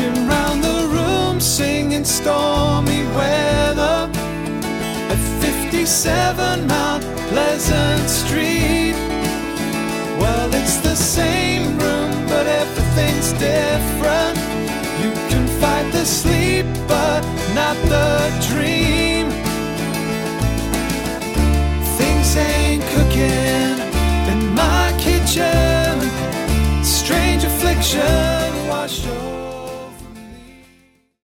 Rocking round the room, singing stormy weather at 57 Mount Pleasant Street. Well, it's the same room, but everything's different. You can fight the sleep, but not the dream. Things ain't cooking in my kitchen. Strange affliction wash